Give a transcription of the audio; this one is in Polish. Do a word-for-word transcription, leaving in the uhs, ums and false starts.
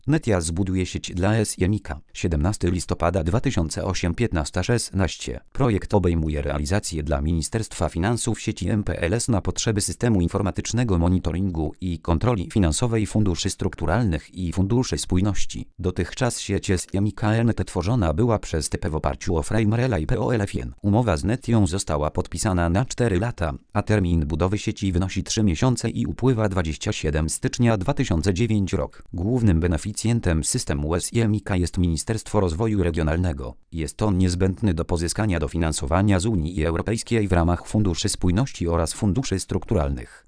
Netia zbuduje sieć dla S I M I K. siedemnastego listopada dwa tysiące ósmego piętnaście szesnaście. Projekt obejmuje realizację dla Ministerstwa Finansów sieci M P L S na potrzeby systemu informatycznego monitoringu i kontroli finansowej funduszy strukturalnych i funduszy spójności. Dotychczas sieć S I M I K N T tworzona była przez T P w oparciu o Framerela i P O L F N. Umowa z Netią została podpisana na cztery lata, a termin budowy sieci wynosi trzy miesiące i upływa dwudziestego siódmego stycznia dwa tysiące dziewiątego roku. Głównym beneficjentem systemu S I M I K jest Ministerstwo Rozwoju Regionalnego. Jest on niezbędny do pozyskania dofinansowania z Unii Europejskiej w ramach funduszy spójności oraz funduszy strukturalnych.